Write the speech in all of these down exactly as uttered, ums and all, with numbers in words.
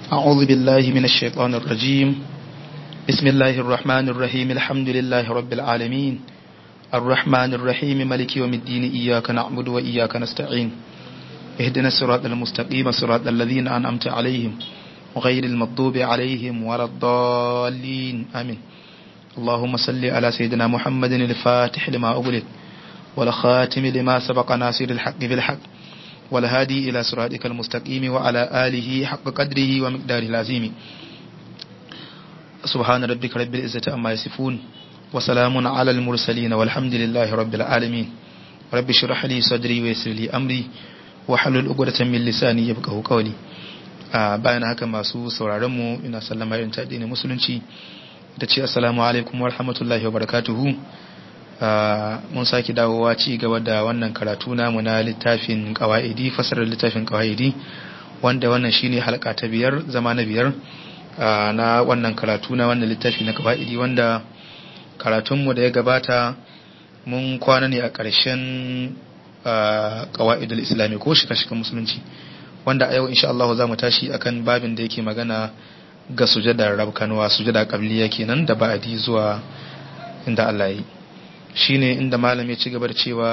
أعوذ بالله من الشيطان الرجيم. بسم الله الرحمن الرحيم. الحمد لله رب العالمين الرحمن الرحيم مالك يوم الدين إياك نعبد وإياك نستعين اهدنا الصراط المستقيم صراط الذين أنعمت عليهم غير المغضوب عليهم ولا الضالين آمين. اللهم صل على سيدنا محمد الفاتح لما أغلق والخاتم لما سبق ناصر الحق بالحق والهادي إلى صراطك المستقيم وعلى آله حق قدره ومقداره العظيم. سبحان ربك رب العزة عما يصفون وسلام على المرسلين والحمد لله رب العالمين. رب اشرح لي صدري ويسر لي أمري wahalul uqdatan min lisani yafqahu qawli. Bayan haka masu sauraron mu ina sallama irin ta addinin musulunci da ce assalamu alaikum wa rahmatullahi wa barakatuhu. Mun saki dawowa ci gaba da wannan karatu namu na littafin qawaidi, fasarar littafin qawaidi, wanda wannan shine halka ta biyar, zama na biyar na wannan karatu na wannan littafi na qawaidi, wanda karatun mu da ya gabata mun kwana ne a ƙarshen qawaidul islami ko shika-shikan musulunci, wanda a yau insha Allah za mu tashi akan babin da yake magana ga sujada rabkanwa, sujada qabliya kenan da ba'di zuwa inda Allah yi. Shine inda malam ya ci gaba da cewa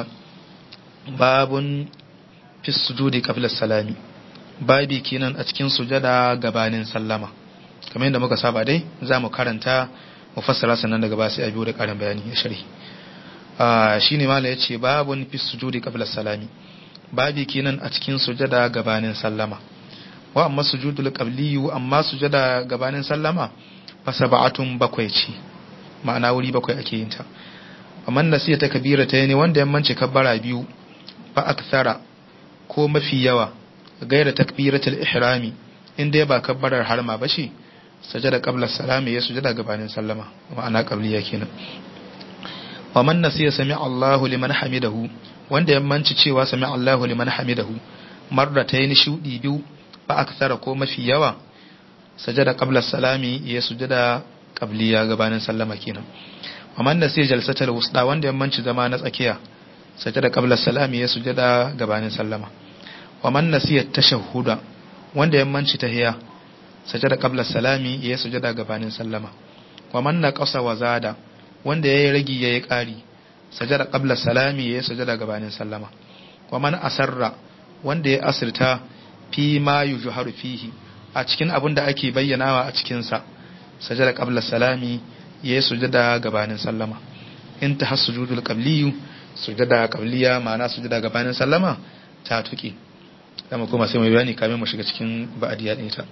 babun fi sujudi qabla salami, babi kenan a cikin sujada gabanin sallama. Kamar yadda muka saba dai za mu karanta mu fassara sannan daga ba sai a biyo da karin bayani ya sharhi. Shi ne mala ya ce babun fi sujudi qabla salami, babi kenan a cikin sujada gabanin sallama. Wa amma sujudul qabliyu, amma sujada gabanin sallama fa sab'atun bakwai ce, ma'ana wuri bakwai ake yin ta. Amma nasiya ta kabira ta ne wanda yammanci kabbara biyu fa akthara ko mafi yawa gaira takbiratul ihrami, inda ba kabbarar harma ba shi sujada qabla salami ya sujada gabanin sallama, ma'ana qabliya kenan. wa man nasiya sami Allahu liman hamidahu, wanda ya manci cewa sami Allahu liman hamidahu marratayn shudi biyu fa akthara ko mafi yawa sajada qabla salami ya sujada qabliya gabanin sallama kenan. wa man nasiya jalsatal wusta, wanda ya manci zama na tsakiya sajada qabla salami ya sujada gabanin sallama. wa man nasiya tashahhuda, wanda ya manci tahiyya sajada qabla salami ya sujada gabanin sallama. wa man naqasa wa zada, wanda ya yi ragi ya yi ƙari sajada ƙabla salami ya yi sajada gabanin sallama. wa man asarra, wanda ya asirta fi ma yujharu fihi, a cikin abin da ake bayyanawa a cikinsa sajada ƙabla salami ya yi sujada gabanin sallama. in ta has sujudul qabliyu, sujada qabliya ma'ana sujada gabanin sallama ta tuki. dama kuma sai mai bayani kamin mu shiga cikin ba'diya din ta.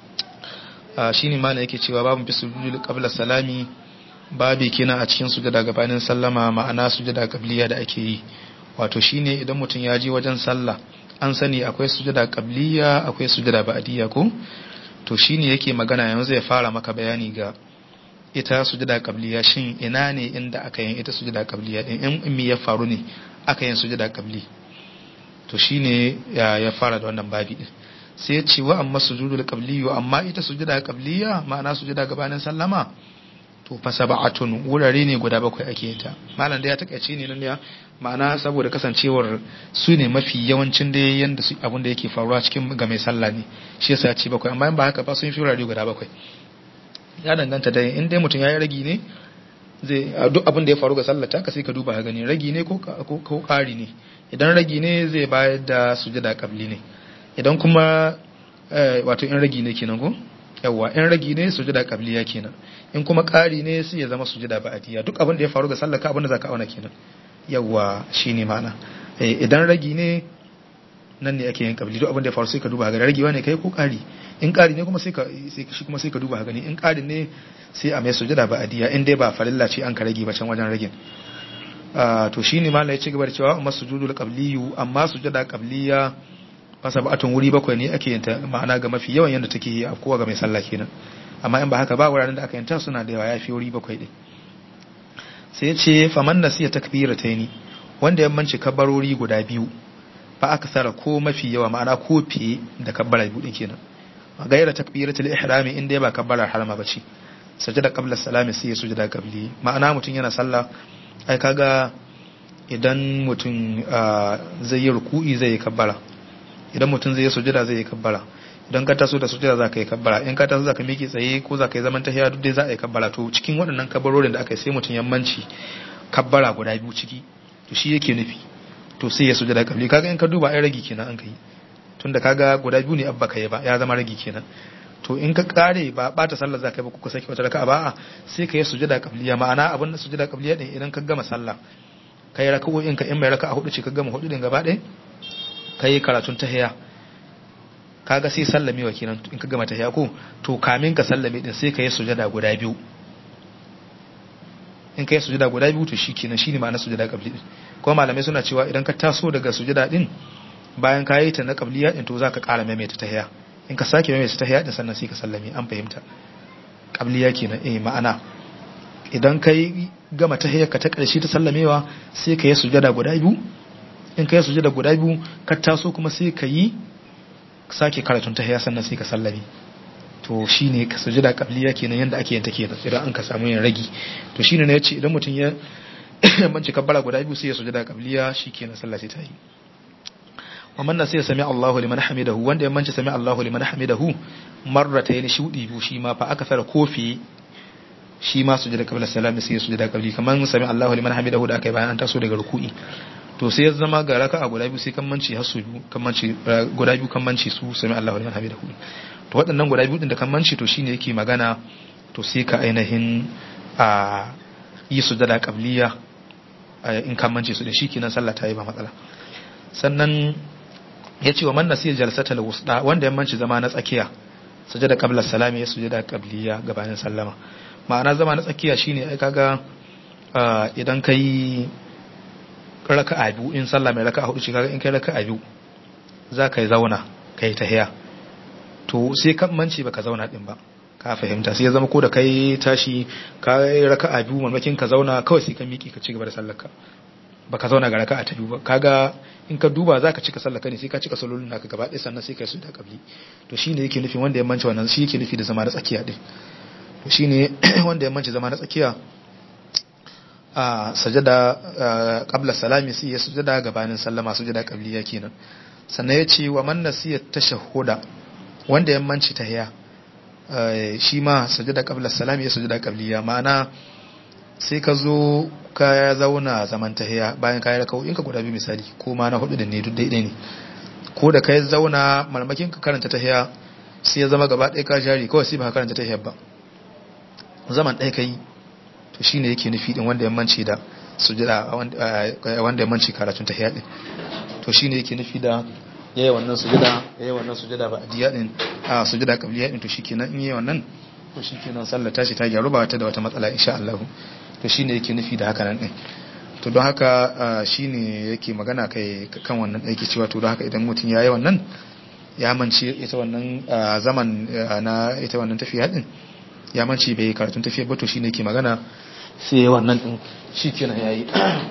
shine malai yake cewa babu fi sujudul qabla salami, babi kenan a cikin sujada gabanin sallama, ma'ana sujada qabliya da ake yi. Wato shine idan mutum ya je wajen sallah, an sani akwai sujada qabliya akwai sujada ba'diya ko, to shine yake magana yanzu zai fara maka bayani ga ita sujada qabliya, shin ina ne inda aka yin ita sujada qabliya din, in me ya faru ne aka yin sujada qabli. to shine ya, ya fara da wannan babi din, sai ya ce wa amma sujudul qabliyu, amma ita sujada qabliya ma'ana sujada gabanin sallama to fa sab'atun, wurare ne guda bakwai ake ta. malam da ya takaice ne nan ya, ma'ana saboda kasancewar su ne mafi yawancin da yanda su abin da yake faruwa cikin ga mai sallah ne, shi yasa ya ce bakwai, amma in ba haka ba sun fi wurare guda bakwai. ya danganta da in dai mutum yayi ragi ne, zai duk abin da ya faru ga sallah ta ka sai ka duba ka gani ragi ne ko ko kari ne. idan ragi ne zai bayar da sujada qabli ne, idan kuma wato in ragi ne kenan ko yawa, in ragi ne sujada qabliya kenan, in kuma ƙari ne sai ya zama sujada ba'diya. duk abin da ya faru ga sallar ka abin da zaka auna kenan. yawa shine mana idan ragi ne nan ne ake yin qabli, duk abin da ya faru sai ka duba ga ragiwa ne kai ko ƙari, in ƙari ne kuma sai ka sai shi kuma sai ka duba gani, in ƙari ne sai a mai sujada ba'diya, in dai ba farilla ce an ka rage ba can wajen ragin. to shine malai ya ci gaba da cewa amma sujudul qabliyu, amma sujada qabliya fasab'atun wuri bakwai ne ake yanta, ma'ana ga mafi yawan yanda take yi a kowa ga mai sallah kenan. amma in ba haka ba wuraren da aka yanta suna da yawa, yafi wuri bakwai din. sai ya ce faman nasiya takbirataini, wanda ya manci kabbarori guda biyu fa aksara ko mafi yawa, ma'ana ko fiye da kabbara biyu din kenan. gaira takbiratul ihrami, inda ba kabbarar harama bace sajada qabla salami sai ya sujada qabli. ma'ana mutum yana sallah, ai kaga idan mutum zai yi ruku'i zai yi kabbara, idan mutum zai yi sujada zai yi kabbara, don ka taso da sujada za ka yi kabbara in ka taso za ka miƙe tsaye ko za ka yi zaman tahiya duk dai za a yi kabbara to cikin waɗannan kabbarorin da aka yi sai mutum yammanci kabbara guda biyu ciki to shi yake nufi to sai ya sujada kabli kaga in ka duba ai ragi kenan an kai tunda kaga guda biyu ne abba kai ba ya zama ragi kenan to in ka kare ba bata sallar za ka yi ba kuka saki wata raka'a ba sai ka yi sujada kabliya ma'ana abin da sujada kabliya din idan ka gama sallah kai raka'o'in ka in mai raka'a hudu ce ka gama hudu din gaba ɗaya kai karatun tahiya kaga sai sallame wa kenan in ka gama tahiya ko to kamin ka sallame din sai ka yi sujada guda biyu in ka yi sujada guda biyu to shikenan shine ma'ana sujada kabli din kuma malamai suna cewa idan ka taso daga sujada din bayan ka yi ta na kabliya din to zaka ƙara maimaita tahiya in ka sake maimaita tahiya din sannan sai ka sallame an fahimta kabliya kenan eh ma'ana idan ka yi gama tahiyar ka ta ƙarshe ta sallamewa sai ka yi sujada guda biyu in ka yi sujada guda biyu ka taso kuma sai ka yi sake karatun tahiya sannan sai ka sallame to shine ka sujada qabliya kenan yanda ake yin ta kenan idan an ka samu yin ragi to shine ne yace idan mutun ya manci kabbara guda biyu sai ya sujada qabliya shikenan sallah sai ta yi wa man nasiya sami Allahu liman hamidahu wanda ya manci sami Allahu liman hamidahu marratayn shudi biyu shi ma fa aka fara kofi shi ma sujada qabla salami sai ya sujada qabli kaman sami Allahu liman hamidahu da aka yi bayan an taso daga ruku'i to sai ya zama ga raka'a guda biyu sai kan manci har su biyu kan manci guda biyu kan manci su sami Allahu liman hamidahu to waɗannan guda biyu din da kan manci to shine yake magana to sai ka ainihin a yi sujada qabliya in kan manci su da shikenan sallah ta yi ba matsala sannan yace wa man nasiya jalsatal wusta wanda ya manci zama na tsakiya sujada qabla salami ya sujada qabliya gabanin sallama ma'ana zama na tsakiya shine ai kaga idan kai raka'a biyu in sallah mai raka'a hudu ce kaga in kai raka'a biyu za ka yi zauna kai tahiya to sai kan manci baka zauna din ba ka fahimta sai ya zama ko da kai tashi ka yi raka'a biyu mamakin ka zauna kawai sai ka miƙe ka ci gaba da sallarka baka zauna ga raka'a ta biyu ba kaga in ka duba zaka cika sallarka ne sai ka cika sallolin naka gaba ɗaya sannan sai ka su da kabli to shine yake nufi wanda ya manci wannan shi yake nufi da zama na tsakiya din to shine wanda ya manci zama na tsakiya a sajada qabla salami sai ya sujada gabanin sallama sujada qabliya kenan sannan ya ce wa man nasiya tashahhuda wanda ya manci tahiya shi ma sujada qabla salami ya sujada qabliya ma'ana sai ka zo ka zauna zaman tahiya bayan ka yi raka'o in ka guda biyu misali ko ma na hudu da ne duk daidai ne ko da ka zauna malmakin ka karanta tahiya sai ya zama gaba ɗaya ka jari kawai sai ba ka karanta tahiya ba zaman ɗaya ka yi to shine yake nufi din wanda ya manci da sujada wanda ya manci karatun tahiya din to shine yake nufi da yayi wannan sujada yayi wannan sujada ba adiya din a sujada qabliya din to shikenan in yayi wannan to shikenan sallar tashi ta gyaru ba ta da wata matsala insha Allah to shine yake nufi da haka nan din to don haka shine yake magana kai kan wannan yake cewa to don haka idan mutum yayi wannan ya manci ita wannan zaman na ita wannan tafiya din ya manci bai karatun tafiya ba to shine yake magana sai wannan din shikenan yayi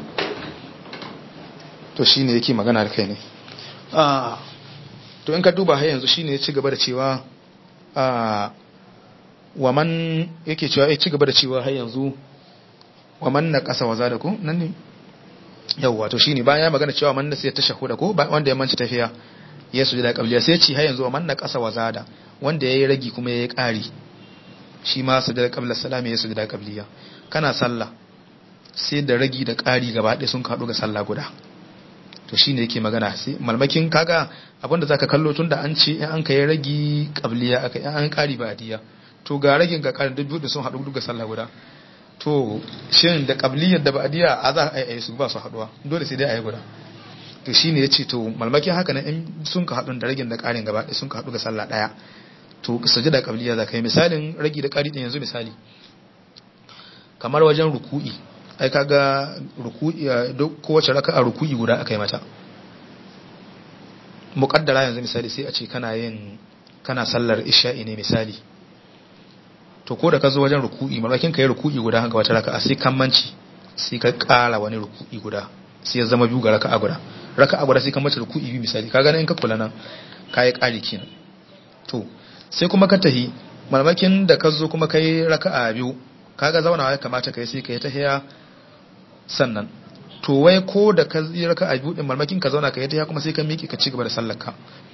to shine yake magana da kai ne ah to in ka duba har yanzu shine ya ci gaba da cewa ah wa man yake cewa ya ci gaba da cewa har yanzu wa man naqasa wa zada ko nan ne yawa to shine bayan ya magana cewa man da sai ta shahuda ko wanda ya manci tafiya ya sujada qabliya sai ya ci har yanzu wa man naqasa wa zada wanda yayi ragi kuma yayi ƙari shi ma sujada qabla salami ya sujada qabliya kana sallah sai da ragi da ƙari gaba ɗaya sun kaɗu ga sallah guda to shine yake magana sai malmakin kaga abinda zaka kallo tunda an ce in an kai ragi qabliya aka in an ƙari ba adiya to ga ragin ga ƙarin duk sun haɗu duk ga sallah guda to shin da qabliyar da ba adiya a za a yi su ba su haɗuwa dole sai dai a yi guda to shine yace to malmakin haka nan in sun ka haɗu da ragin da ƙarin gaba ɗaya sun ka haɗu ga sallah ɗaya to sujada qabliya zaka yi misalin ragi da ƙari din yanzu misali kamar wajen ruku'i ai kaga ruku'i duk kowace raka'a ruku'i guda akai mata muqaddara yanzu misali sai a ce kana yin kana sallar isha'i ne misali to ko da ka zo wajen ruku'i malakin kai ruku'i guda haka wata raka'a sai kan manci sai ka ƙara wani ruku'i guda sai ya zama biyu ga raka'a guda raka'a guda sai kan mace ruku'i biyu misali kaga nan in ka kula nan kai ƙari kenan to sai kuma ka tahi malmakin da ka zo kuma kai raka'a biyu kaga zaunawa ya kamata kai sai kai tahiya sannan to wai ko da ka yi raka'a biyu din malmakin ka zauna kai tahiya kuma sai ka miƙe ka ci gaba da sallarka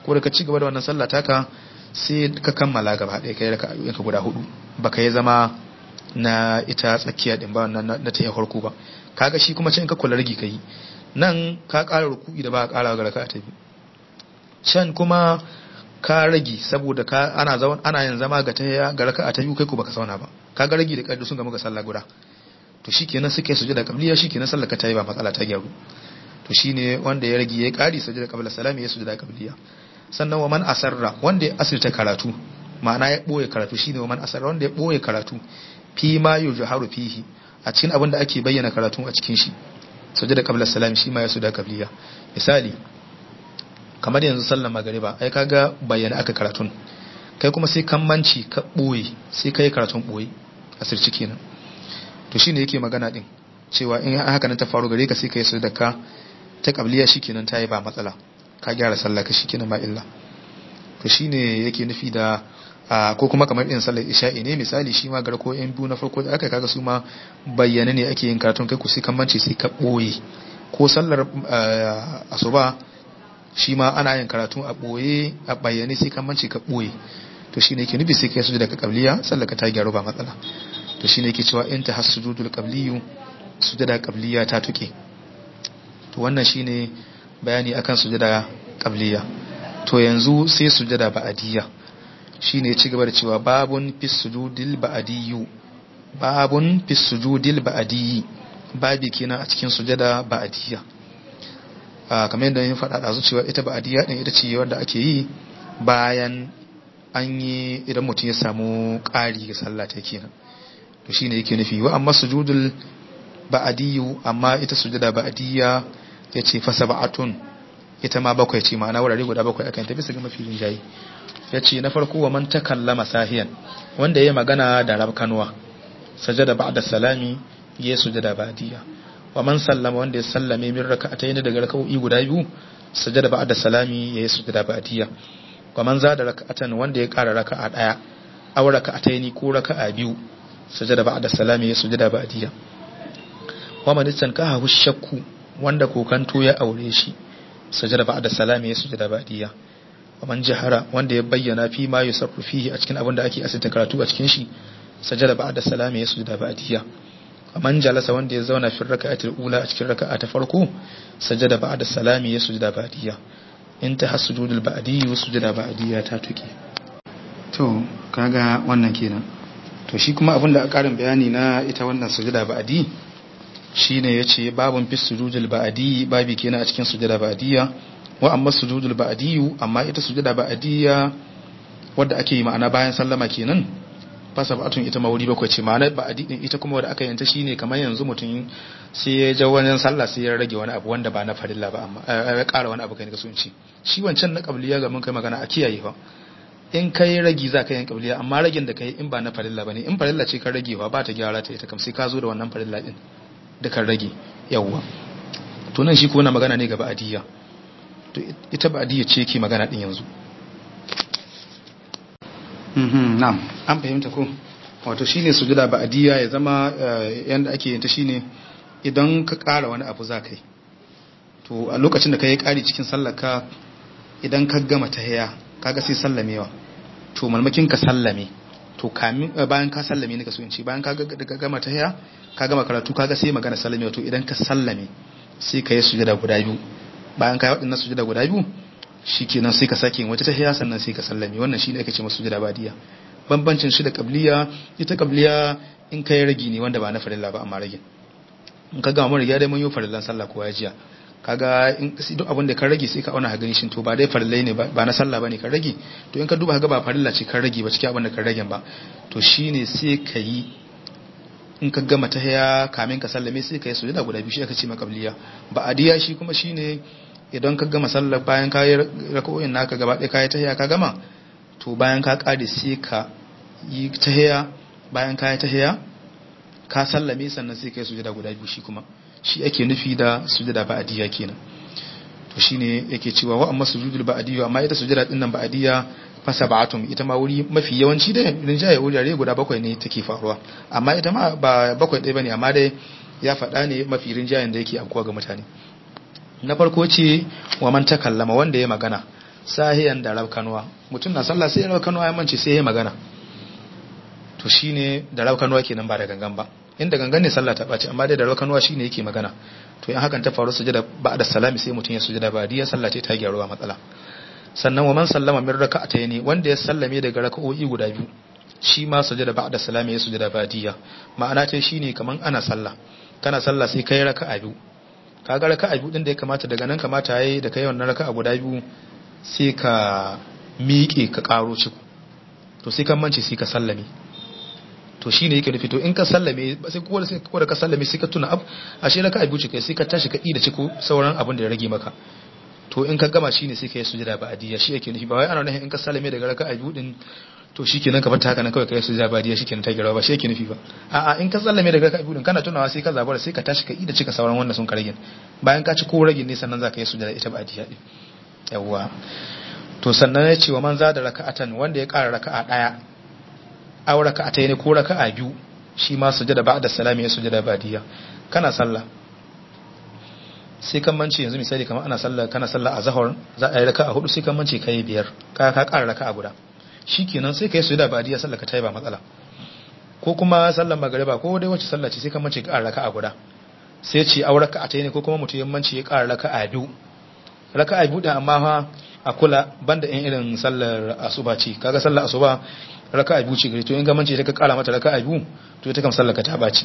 ko da ka ci gaba da wannan sallah taka sai ka kammala gaba ɗaya kai raka'o'in ka guda hudu baka yi zama na ita tsakiya din ba wannan na ta farko ba kaga shi kuma can ka kula rigi kai nan ka ƙara ruku'i da ba ka ƙara ga raka'a ta biyu can kuma ka ragi saboda ka ana zaman ana yin zama ga ta ga raka'a ta biyu kai ko baka zauna ba kaga ragi da kaddu sun ga muka sallah guda to shikenan suke sujada qabliya shikenan sallar ka ta yi ba matsala ta gyaru to shine wanda ya ragi ya kari sujada qabla salami ya sujada qabliya sannan wa man asarra wanda ya asirta karatu ma'ana ya boye karatu shine wa man asarra wanda ya boye karatu fi ma yujharu fihi a cikin abin da ake bayyana karatu a cikin shi sujada qabla salami shi ma ya sujada qabliya misali kamar yanzu sallar magariba ai kaga bayyana aka karatun kai kuma sai kan manci ka boye sai kai karatun boye asirci kenan to shine yake magana din cewa in haka nan ta faru gare ka sai kai sujada ka ta qabliya shikenan tayi ba matsala ka gyara sallah ka shikenan ba illa to shine yake nufi da ko kuma kamar irin sallar isha'i ne misali shi ma garko yan biyu na farko da aka kaga su ma bayyana ne ake yin karatun kai ku sai kan manci sai ka boye ko sallar asuba shi ma ana yin karatu a boye a bayyane sai kan manci ka boye to shine yake nufi sai kai sujada ka qabliya sallar ka ta gyaru ba matsala to shine yake cewa in ta hasujudul qabliyu sujada qabliya ta tuke to wannan shine bayani akan sujada qabliya to yanzu sai sujada ba'diyya shine ya ci gaba da cewa babun fis sujudil ba'diyyu babun fis sujudil ba'diyyi babi kenan a cikin sujada ba'diyya ah kamar yadda yin faɗa da su cewa ita ba'diyya din ita ce wanda ake yi bayan an yi idan mutum ya samu ƙari ga sallah ta kenan to shine yake nufi wa amma sujudul ba'diyyu amma ita sujada ba'diyya yace fa sab'atun ita ma bakwai ce ma'ana wurare guda bakwai akan ta bisa ga mafi rinjayi yace na farko wa man takallama sahiyan wanda yayi magana da rabkanwa sajada ba'da salami yayi sujada ba'diyya wa man sallama wanda ya sallame min raka'atayn daga raka'o'i guda biyu sajada ba'da salami yayi sujada ba'diyya wa man zada raka'atan wanda ya ƙara raka'a daya aw raka'atayn ko raka'a biyu sajada ba'da salami yayi sujada ba'diyya wa man istankaha shakku wanda kokanto ya aure shi sajada ba'da salami ya sujada ba'diyya wa man jahara wanda ya bayyana fi ma yusarru fihi a cikin abin da ake asita karatu a cikin shi sajada ba'da salami ya sujada ba'diyya wa man jalasa wanda ya zauna fi raka'atil ula a cikin raka'a ta farko sajada ba'da salami ya sujada ba'diyya in ta hasujudul ba'diyyu sujada ba'diyya ta tuke to kaga wannan kenan to shi kuma abin da a karin bayani na ita wannan sujada ba'di shine yace babun fi sujudul ba'di babi kenan a cikin sujada ba'diyya wa amma sujudul ba'diyyu amma ita sujada ba'diyya wanda ake yi ma'ana bayan sallama kenan fasabatun ita mawuri bakwai ce ma'ana ba'di din ita kuma wanda aka yanta shine kamar yanzu mutum sai ya ja wani sallah sai ya rage wani abu wanda ba na farilla ba amma ya ƙara wani abu kai ne kasunci shi wancan na qabliya ga mun kai magana a kiyaye fa in kai ragi za ka yin qabliya amma ragin da kai in ba na farilla bane in farilla ce ka rage fa ba ta gyara ta ita kam sai ka zo da wannan farilla din da kan rage yawwa to nan shi ko na magana ne ga ba'diyya to ita ba'diyya ce ke magana din yanzu mhm na'am an fahimta ko wato shine sujuda ba'diyya ya zama yanda ake yin ta shine idan ka ƙara wani abu za kai to a lokacin da kai ƙari cikin sallar ka idan ka gama tahiyya kaga sai sallamewa to malmakin ka sallame to kamin bayan ka sallame ne ka so in ce bayan ka gama tahiyya ka gama karatu kaga sai magana sallame wato idan ka sallame sai ka yi sujada guda biyu bayan ka yi waɗannan sujada guda biyu shikenan sai ka sake wata tahiyya sannan sai ka sallame wannan shine ake ce masa sujada badiya bambancin shi da qabliya ita qabliya in kai ragi ne wanda ba na farilla ba amma ragin in ka gama mun riga dai mun yi farillan sallah ko wajiya kaga in duk abin da ka rage sai ka auna ha gani shin to ba dai farillai ne ba na sallah bane ka rage to in ka duba ga ba farilla ce ka rage ba cikin abin da ka rage ba to shine sai ka yi in ka gama tahiyya kamin ka sallame sai ka yi sujada guda biyu shi aka ce makabliya ba adiya shi kuma shine idan ka gama sallar bayan ka yi raka'o'in naka gaba ɗaya ka yi tahiyya ka gama to bayan ka kare sai ka yi tahiyya bayan ka yi tahiyya ka sallame sannan sai ka yi sujada guda biyu shi kuma shi ake nufi da sujada ba'diyya kenan to shine yake cewa wa amma sujudul ba'diyya amma ita sujada din nan ba'diyya fa sab'atum ita ma wuri mafi yawanci da rinjaye wurare guda bakwai ne take faruwa amma ita ma ba bakwai ɗaya bane amma dai ya faɗa ne mafi rinjayen da yake afkuwa ga mutane na farko ce wa man takallama wanda ya magana sahiyan da rabkanwa mutum na sallah sai rabkanwa ya mance sai ya magana to shine da rabkanwa kenan ba da gangan ba inda gangan ne sallah ta bace amma dai da rabkanwa shine yake magana to in hakan ta faru sujada ba'da salami sai mutum ya sujada ba diya sallah ta gyaru ba matsala sannan wa man sallama min raka'atayn wanda ya sallame daga raka'o'i guda biyu shi ma sujada ba'da salami ya sujada ba diya ma'ana ta shine kaman ana sallah kana sallah sai kai raka'a biyu kaga raka'a biyu din da ya kamata daga nan kamata yayi da kai wannan raka'a guda biyu sai ka miƙe ka karo ciku to sai kan mance sai ka sallame to shine yake nufi to in ka sallame sai ko da sai ko da ka sallame sai ka tuna ab ashe raka'a biyu ce kai sai ka tashi ka ida ciku sauran abin da ya rage maka to in ka gama shine sai ka yi sujada ba'diyya shi yake nufi ba wai ana nufin in ka sallame daga raka'a biyu din to shikenan ka fata haka nan kawai kai sujada ba'diyya shikenan ta girawa ba shi yake nufi ba a'a in ka sallame daga raka'a biyu din kana tunawa sai ka zabura sai ka tashi ka ida cika sauran wanda sun ka rage bayan ka ci ko rage ne sannan zaka yi sujada ita ba'diyya din yawa to sannan ya ce wa man zada raka'atan wanda ya ƙara raka'a daya aw raka'atai ne ko raka'a biyu shi ma sujada ba'da salami ya sujada ba'diyya kana sallah sai kan mance yanzu misali kamar ana sallah kana sallah a zahar za a yi raka'a hudu sai kan mance kai biyar ka ka ƙara raka'a guda shikenan sai kai sujada ba'diyya sallah ka tayi ba matsala ko kuma sallar magriba ko dai wacce sallah ce sai kan mance ka ƙara raka'a guda sai ce aw raka'atai ne ko kuma mutum yammanci ya ƙara raka'a biyu raka'a biyu da amma fa a kula banda in irin sallar asuba ce kaga sallar asuba raka'a biyu ce gari to in ga mance ka ƙara mata raka'a biyu to ita kam sallar ka ta baci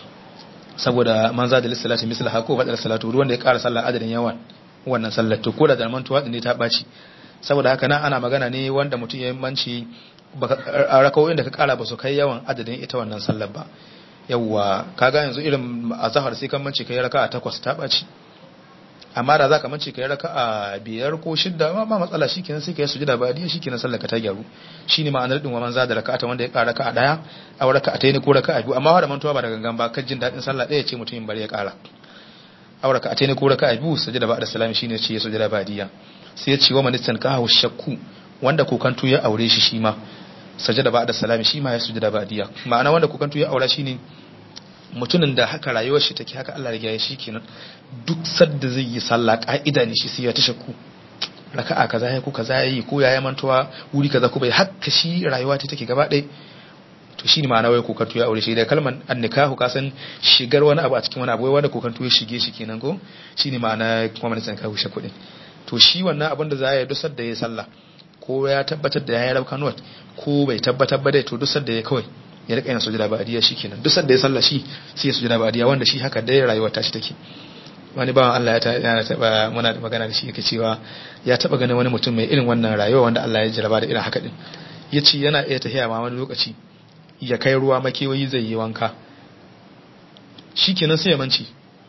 saboda man za da lissalati misal hako badal salatu ruwan da ya ƙara sallar adadin yawan wannan sallar to ko da zaman tuwa ne ta baci saboda haka nan ana magana ne wanda mutum ya manci a rakawoyin da ka ƙara ba su kai yawan adadin ita wannan sallar ba yawwa kaga yanzu irin azhar sai kan mance kai raka'a takwas ta baci amma da zaka mance kai raka'a biyar ko shidda ma matsala shikenan sai kai sujuda ba diya shikenan sallar ka ta gyaru shine ma'anar din wa man zada raka'ata wanda ya ƙara raka'a daya a raka'a tayi ko raka'a biyu amma da mantuwa ba da gangan ba kan jin dadin sallah daya ce mutum bari ya ƙara a raka'a tayi ko raka'a biyu sujuda ba da salami shine ce sujuda ba diya sai ya ce wa man istankahu shakku wanda kokantu ya aure shi shi ma sujuda ba da salami shi ma ya sujuda ba diya ma'ana wanda kokantu ya aura shine mutumin da haka rayuwar shi take haka Allah ya shi kenan duk sadda zai yi sallah ka'ida ne shi sai ya ta shakku raka'a kaza yayi ko kaza yayi ko yayi mantuwa wuri kaza ko bai haka shi rayuwa ta take gaba ɗaya to shine ma'ana wai kokantu ya aure shi da kalmar annikahu ka san shigar wani abu a cikin wani abu wai wanda kokantu ya shige shi kenan ko shine ma'ana kuma mun san kawo shakku din to shi wannan abin da za ya duk sadda yayi sallah ko ya tabbatar da yayi rabkan wat ko bai tabbatar ba dai to duk sadda yayi kawai ya rika yin sujada ba'diya shikenan duk sanda ya salla shi sai ya sujada ba'diya wanda shi haka dai rayuwar ta shi take wani bawan Allah ya taba muna da magana da shi yake cewa ya taba ganin wani mutum mai irin wannan rayuwa wanda Allah ya jarraba da irin haka din yace yana iya tafiya ma wani lokaci ya kai ruwa makewayi zai yi wanka shikenan sai ya manci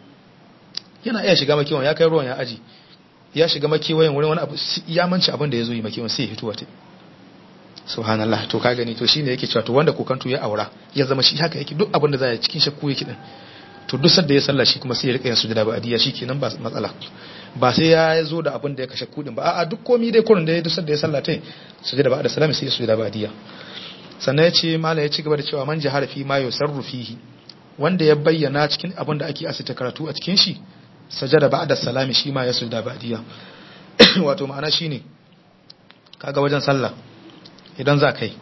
yana iya shiga makewayin ya kai ruwan ya aji ya shiga makewayin wurin wani abu ya manci abin da ya zo yi makewayin sai ya fito wata subhanallah to ka gani to shine yake cewa to wanda kokanto ya aura ya zama shi haka yake duk abin da za ya cikin shakku yake din to duk sanda ya sallah shi kuma sai ya rika yin sujada ba adiya shikenan ba matsala ba sai ya zo da abin da ya kashe kudin ba a'a duk komai dai kurin da ya duk sanda ya sallah tai sujada ba da salami sai ya sujada ba adiya sannan ya ce mala ya ci gaba da cewa man jahara fi ma yusarru fihi wanda ya bayyana cikin abin da ake asita karatu a cikin shi sajada ba da salami shi ma ya sujada ba adiya wato ma'ana shine kaga wajen sallah idan za kai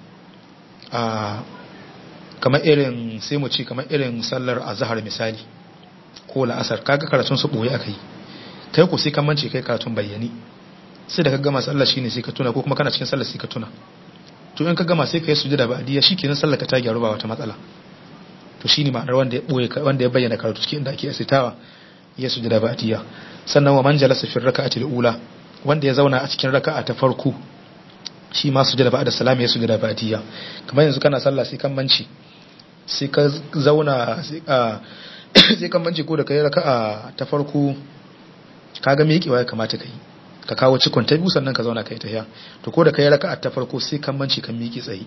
a kamar irin sai mu ci kamar irin sallar azhar misali ko la'asar kaga karatun su boye akai kai ko sai ka mance kai karatun bayyani sai da ka gama sallar shine sai ka tuna ko kuma kana cikin sallar sai ka tuna to in ka gama sai ka yi sujada ba'diya shikenan sallar ka ta gyaru ba wata matsala to shine ma'anar wanda ya boye wanda ya bayyana karatu cikin inda ake asitawa ya sujada ba'diya sannan wa man jalasa fi raka'ati al-ula wanda ya zauna a cikin raka'a ta farko shi ma sujada ba da salama ya sujada ba diya kamar yanzu kana sallah sai kan manci sai ka zauna sai kan manci ko da kai raka'a ta farko kaga me yakewa ya kamata kai ka kawo cikon ta biyu sannan ka zauna kai tahiya to ko da kai raka'a ta farko sai kan manci kan miƙi tsayi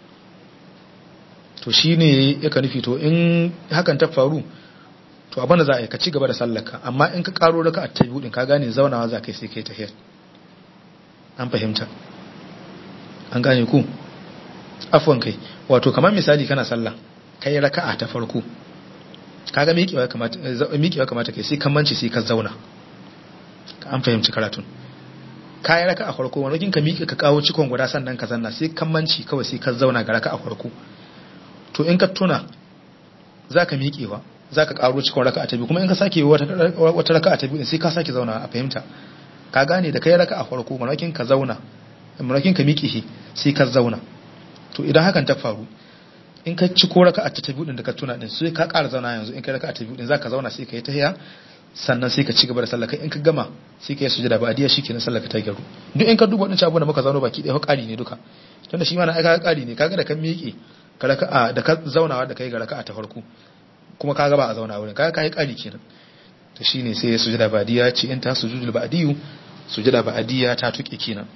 to shine yake nufi to in hakan ta faru to abin da za a yi ka ci gaba da sallarka amma in ka karo raka'a ta biyu din ka gane zaunawa za kai sai kai tahiya an fahimta an gane ku afwan kai wato kamar misali kana sallah kai raka'a ta farko kaga miƙewa kamata miƙewa kamata kai sai kamanci sai ka zauna an fahimci karatun kai raka a farko wani ka miƙe ka kawo cikon guda sannan ka zanna sai kammanci kawai sai ka zauna ga raka a farko to in ka tuna zaka miƙewa zaka karo cikon raka a ta biyu kuma in ka sake wata wata raka a ta biyu sai ka sake zauna a fahimta ka gane da kai raka a farko manakin ka zauna manakin ka miƙe sai ka zauna to idan hakan ta faru in ka ci ko raka a ta biyu din da ka tuna din sai ka ƙara zauna yanzu in kai raka a ta biyu din zaka zauna sai ka yi tahiya sannan sai ka ci gaba da sallah kai in ka gama sai ka yi sujada ba adiya shikenan sallah ka ta gyaru duk in ka duba wannan abubuwan da muka zano baki ɗaya ƙari ne duka tunda shi ma na aika ƙari ne kaga da kan miƙe ka raka da ka zaunawa da kai ga raka ta farko kuma kaga ba a zauna wurin kaga kai ƙari kenan to shine sai ya sujada ba adiya ce in ta sujudul ba adiyu sujada ba adiya ta tuke kenan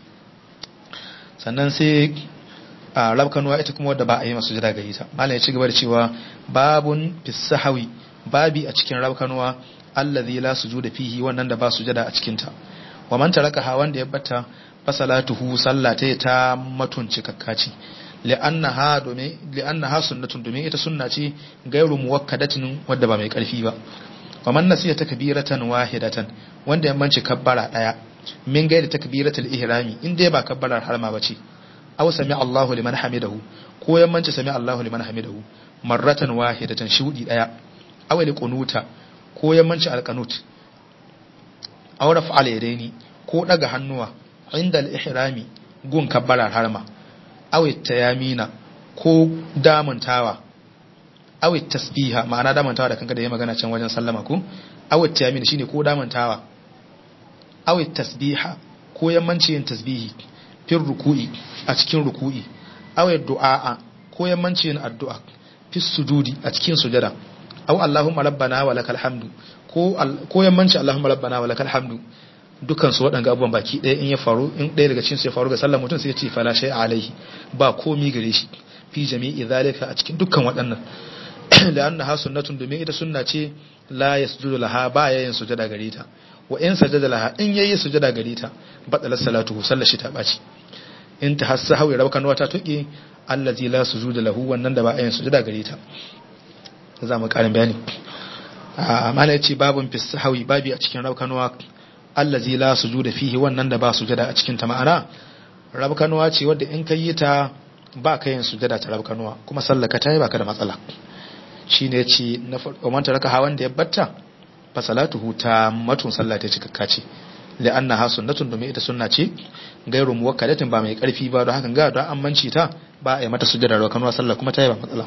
sannan sai a rabkanuwa ita kuma wadda ba a yi masu sujada gari ta malam ya ci gaba da cewa babun fisahawi babi a cikin rabkanuwa allazi la sujuda fihi wannan da ba sujada a cikin ta wa man taraka wanda ya bata fasalatuhu sallata ta matunci kakkaci li'annaha domin li'annaha sunnatun domin ita sunna ce gairu muwakkadatin wadda ba mai karfi ba wa man nasiya takbiratan wahidatan wanda ya manci kabbara daya min gairi takbiratul ihrami in dai ba kabbarar harma bace aw sami Allahu liman hamidahu ko ya manci sami Allahu liman hamidahu marratan wahidatan shudi daya aw liqunuta ko yammanci alqanut aw raf'al yadaini ko daga hannuwa inda al-ihrami gun kabbarar harma aw tayamina ko damantawa aw tasbiha ma'ana damantawa da kanka da yayi magana can wajen sallama ko aw tayamina shine ko damantawa aw tasbiha ko yammanci yin tasbihi fil ruku'i a cikin ruku'i aw du'a ko yammanci yin addu'a fi sujudi a cikin sujada aw Allahumma rabbana wa lakal hamdu ko ko yammanci Allahumma rabbana wa lakal hamdu dukan su waɗanga abubuwan baki ɗaya in ya faru in ɗaya daga cikin su ya faru ga sallar mutum sai ya ce fala shay alaihi ba komi gare shi fi jami'i zalika a cikin dukkan waɗannan la'annaha sunnatun domin ita sunna ce la yasjudu laha ba yayin sujada gare ta wa in sajada laha in yayi sujada gare ta batala salatuhu sallar shi ta baci in ta hassa hawi rabkan wata tuki allazi la sujuda lahu wannan da ba yayin sujada gare ta za mu karin bayani amma ne ce babun fisahawi babi a cikin rabkanwa allazi la sujuda fihi wannan da ba sujada a cikin ta ma'ana rabkanwa ce wanda in kai ta ba ka yin sujada ta rabkanwa kuma sallaka ta yi baka da matsala shine yace na farko man taraka hawan da ya batta fa salatuhu ta matun sallah ta cikakka ce la'annaha sunnatun domin ita sunna ce gairu muwakkadatin ba mai karfi ba don haka ga don an manci ta ba a yi mata sujada rabkanwa sallah kuma ta yi ba matsala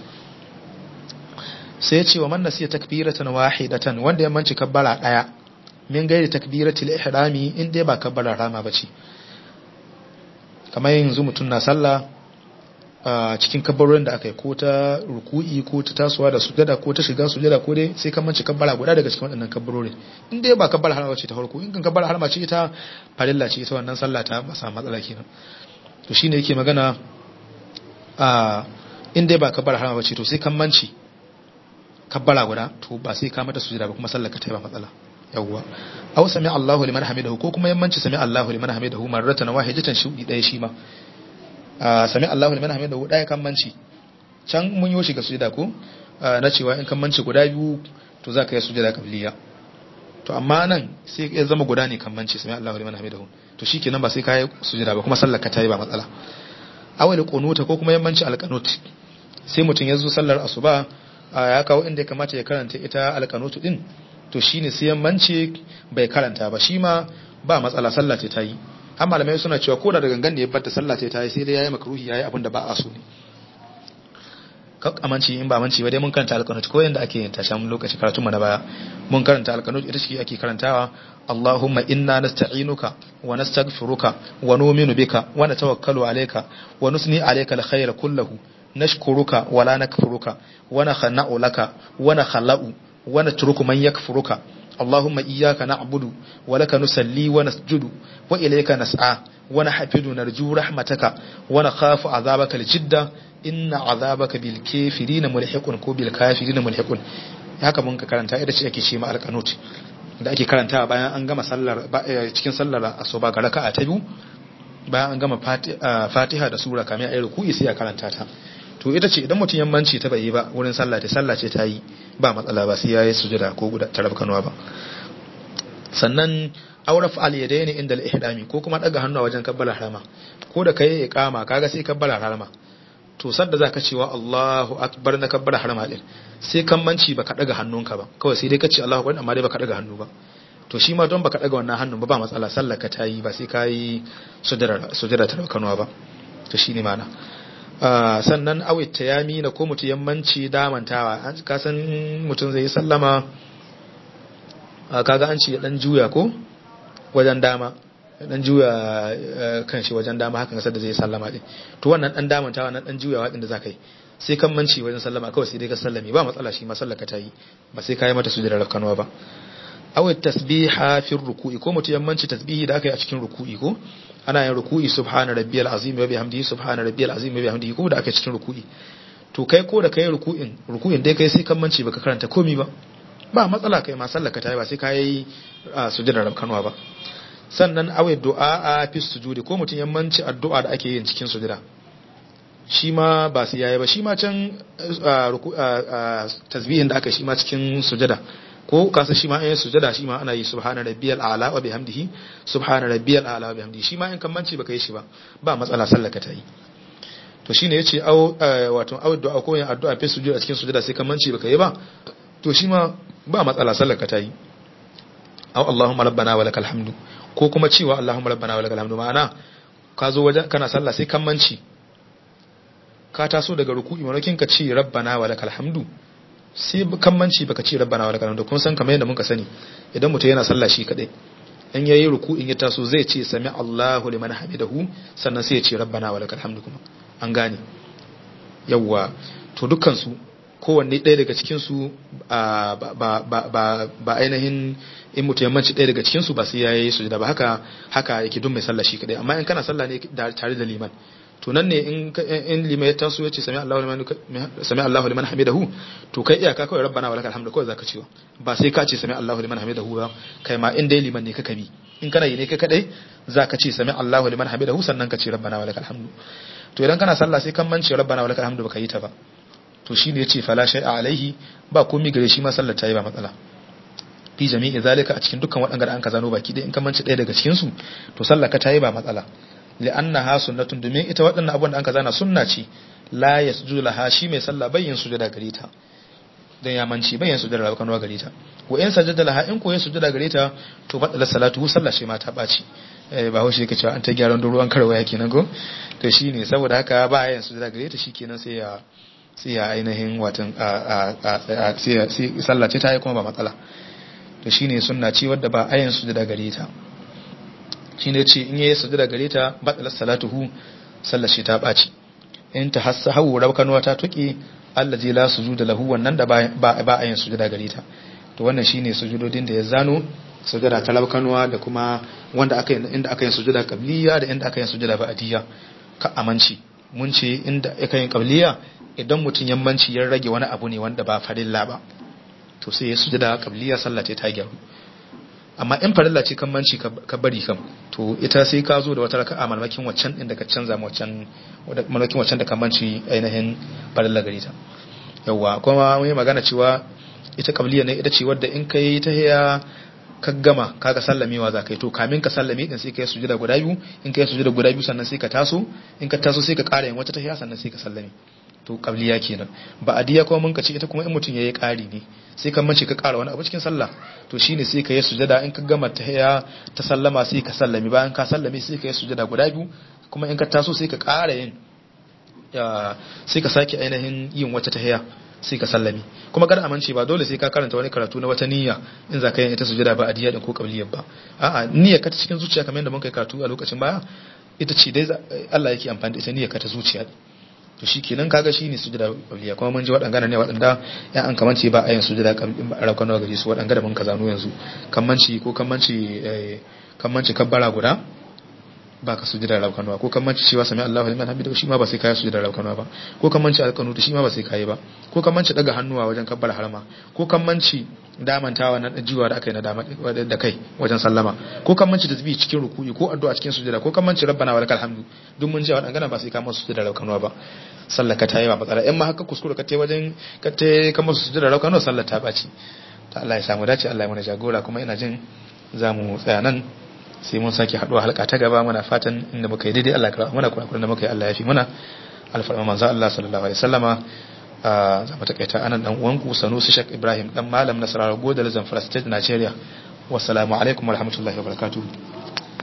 sai ya ce wa man nasiya takbiratan wahidatan wanda ya manci kabbara daya min gairi takbiratul ihrami in dai ba kabbara rama bace kamar yanzu mutun na sallah a cikin kabbarorin da aka yi ko ta ruku'i ko ta tasowa da sujada ko ta shiga sujada ko dai sai kan manci kabbara guda daga cikin waɗannan kabbarorin in dai ba kabbara harama bace ta farko in kan kabbara harama ce ita farilla ce ita wannan sallah ta ba sa matsala kenan to shine yake magana a in dai ba kabbara harama bace to sai kan manci kabbara guda to ba sai ka mata sujada ba kuma sallar ka ta ba matsala yawwa aw sami Allahu liman hamidahu ko kuma yammanci sami Allahu liman hamidahu marratan wahidatan shudi daya shi ma sami Allahu liman hamidahu daya kan manci can mun yi shi ga sujada ko na cewa in kan manci guda biyu to zaka yi sujada qabliya to amma nan sai ya zama guda ne kan manci sami Allahu liman hamidahu to shikenan ba sai ka yi sujada ba kuma sallar ka ta yi ba matsala awal qunuta ko kuma yammanci alqanut sai mutun ya zo sallar asuba ya kawo inda ya kamata ya karanta ita alkanutu din to shine sai yammanci bai karanta ba shi ma ba matsala sallah ce ta yi har malamai suna cewa ko da da gangan ne ya bar ta sallah ce ta yi sai dai yayi makruhi yayi abin da ba a so ne kak amanci in ba amanci ba dai mun karanta alkanutu ko yanda ake yin ta shan lokaci karatu mu na baya mun karanta alkanutu ita ce ake karantawa Allahumma inna nasta'inuka wa nastaghfiruka wa nu'minu bika wa natawakkalu alayka wa nusni alayka alkhayra kullahu nashkuruka wala nakfuruka wa nakhna'u laka wa nakhla'u wa natruku man yakfuruka Allahumma iyyaka na'budu wa laka nusalli wa nasjudu wa ilayka nas'a wa nahfidu narju rahmataka wa nakhafu 'adhabaka al-jidda inna 'adhabaka bil kafirin mulhiqun ko bil kafirin mulhiqun haka mun ka karanta ida ce ake ce ma al-qanut da ake karantawa bayan an gama sallar cikin sallar asuba ga raka'a ta biyu bayan an gama fatiha da sura kamar ayi ruku'i sai ya karanta ta to ita ce idan mutum yammanci ta bai yi ba wurin sallah ta sallah ce ta yi ba matsala ba sai yayi sujada ko guda tarab kanwa ba sannan auraf al yadaini inda al ihdami ko kuma daga hannu a wajen kabbala harama ko da kai iqama kaga sai kabbala harama to sadda zaka cewa Allahu akbar na kabbala harama din sai kammanci baka daga hannunka ba kawai sai dai ka ce Allahu akbar amma dai baka daga hannu ba to shi ma don baka daga wannan hannun ba ba matsala sallar ka tayi ba sai kai sujada sujada ta kanwa ba to shine mana sannan awit tayami na ko mutu yammanci damantawa ka san mutun zai sallama kaga an ce dan juya ko wajen dama dan juya kanshi wajen dama hakan kasar da zai sallama din to wannan dan damantawa nan dan juyawa din da zaka yi sai kan manci wajen sallama kawai sai dai ka sallame ba matsala shi ma sallaka tayi ba sai kai mata sujudar rakkanwa ba awai tasbiha fi ruku'i ko mutum yammanci tasbihi da aka yi a cikin ruku'i ko ana yin ruku'i subhana rabbiyal azim wa bihamdihi subhana rabbiyal azim wa bihamdihi ko da aka yi cikin ruku'i to kai ko da kai ruku'in ruku'in dai kai sai kan manci baka karanta komai ba ba matsala kai ma sallaka tayi ba sai kai sujudar rakkanwa ba sannan awai du'a a fi sujudi ko mutum yammanci addu'a da ake yin cikin sujada shi ma ba su yayi ba shi ma can tasbihin da aka shi ma cikin sujada ko kasa shi ma ayin sujada shi ma ana yi subhana rabbiyal a'la wa bihamdihi subhana rabbiyal a'la wa bihamdihi shi ma in kammanci baka yi shi ba ba matsala sallaka ta yi to shine yace au wato au du'a ko yin addu'a fi sujudi a cikin sujada sai kammanci baka yi ba to shi ma ba matsala sallaka ta yi au allahumma rabbana wa lakal hamdu ko kuma cewa allahumma rabbana wa lakal hamdu ma'ana ka zo wajen kana sallah sai kammanci ka taso daga ruku'i manokin ka ce rabbana wa lakal hamdu sai kammanci baka ce rabbana wa lakal hamdu kun san kamar yadda muka sani idan mutum yana sallah shi kadai in yayi ruku'in ya taso zai ce sami Allahu liman hamidahu sannan sai ya ce rabbana wa lakal hamdu kuma an gane yawa to dukkan su kowanne ɗaya daga cikin su ba ba ba ba ainihin in mutum yammanci ɗaya daga cikin su ba sai yayi sujada ba haka haka yake dun mai sallah shi kadai amma in kana sallah ne tare da liman to nan ne in in lima ya taso yace sami Allahu liman sami Allahu liman hamidahu to kai iyaka kawai rabbana wa lakal hamdu kawai zaka cewa ba sai ka ce sami Allahu liman hamidahu ba kai ma in dai liman ne ka kabi in kana yi ne kai kadai zaka ce sami Allahu liman hamidahu sannan ka ce rabbana wa lakal hamdu to idan kana sallah sai kan mance rabbana wa lakal hamdu baka yi ta ba to shine yace fala shay'a alaihi ba komai gare shi ma sallar ta yi ba matsala fi jami'i zalika a cikin dukkan waɗanda da an ka zano baki dai in kan mance ɗaya daga cikin su to sallar ka ta yi ba matsala li'annaha sunnatun domin ita waɗannan abubuwan da an ka zana sunna ce la yasjudu laha shi mai sallah bayyin sujada gare ta dan ya manci bayyin sujada laha kanwa gare ta wa in sajada laha in ko ya sujada gare ta to badala salatu sallah shi ma ta baci eh ba haushi yake cewa an ta gyaran ruwan karwa yake nan go to shine saboda haka ba yin sujada gare ta shikenan sai ya sai ya ainihin watan a a sai sai sallah ce ta yi kuma ba matsala to shine sunna ce wadda ba ayin sujada gare ta shine ce in yayi sujada gare ta batalat salatuhu sallar shi ta baci in ta hasahu rabkanwa ta tuki allazi la sujuda lahu wannan da ba ba ayin sujada gare ta to wannan shine sujudodin da ya zano sujada ta rabkanwa da kuma wanda aka inda aka yin sujada qabliya da inda aka yin sujada ba'diyya ka amanci mun ce inda aka yin qabliya idan mutun yammanci ya rage wani abu ne wanda ba farilla ba to sai ya sujada qabliya sallah ta gyaru amma in farilla ce kammanci ka bari kam to ita sai ka zo da wata raka'a malmakin waccan din da ka canza ma waccan malmakin waccan da kammanci ainihin farilla gari ta yawa kuma mun yi magana cewa ita qabliya ne ita ce wadda in kai ta hiya ka gama kaga sallamewa za ka yi to kamin ka sallame din sai ka yi sujada guda biyu in ka yi sujada guda biyu sannan sai ka taso in ka taso sai ka ƙara yin wata tahiya sannan sai ka sallame to qabliya kenan ba adiya kuma mun ka ce ita kuma in mutun yayi ƙari ne sai kan mace ka ƙara wani abu cikin sallah to shine sai ka yi sujada in ka gama tahiya ta sallama sai ka sallame bayan ka sallame sai ka yi sujada guda biyu kuma in ka taso sai ka ƙara yin sai ka sake ainihin yin wata tahiya sai ka sallami kuma kada amince ba dole sai ka karanta wani karatu na wata niyya in za ka yi ita sujada ba adiya din ko qabliyar ba a'a niyyar ka ta cikin zuciya kamar yadda mun kai karatu a lokacin baya ita ce dai Allah yake amfani da ita niyyar ka ta zuciya to shikenan kaga shine sujada qabliya kuma mun ji waɗanda ne waɗanda ya an kamance ba ayin sujada rakano gari su waɗanda da mun ka zano yanzu kamanci ko kamanci kamanci kabbara guda ba ka sujada raukanuwa ko kan manci cewa sami Allahu liman hamidahu shi ma ba sai kai sujada raukanuwa ba ko kan manci alqanutu shi ma ba sai kai ba ko kan manci daga hannuwa wajen kabbar harama ko kan manci damantawa na jiwa da akai na dama da kai wajen sallama ko kan manci tasbih cikin ruku'i ko addu'a cikin sujada ko kan manci rabbana walakal hamdu duk mun ji wadannan ba sai ka masu sujada raukanuwa ba sallar ka tayi ba matsala in ma haka kuskure ka tai wajen ka tai ka masu sujada raukanuwa sallar ta baci ta Allah ya samu dace Allah ya mana jagora kuma ina jin za mu tsaya nan sai mun sake haduwa halka ta gaba. Muna fatan inda muka yi daidai Allah ya karɓa mana, kurakuran da muka yi Allah ya fi muna, alfarma manzo Allah sallallahu alaihi wasallama. za mu takaita anan dan uwanku Sanusi Sheikh Ibrahim dan malam Nasarawa Godal Zamfara State Nigeria. Wassalamu alaikum warahmatullahi wabarakatuh.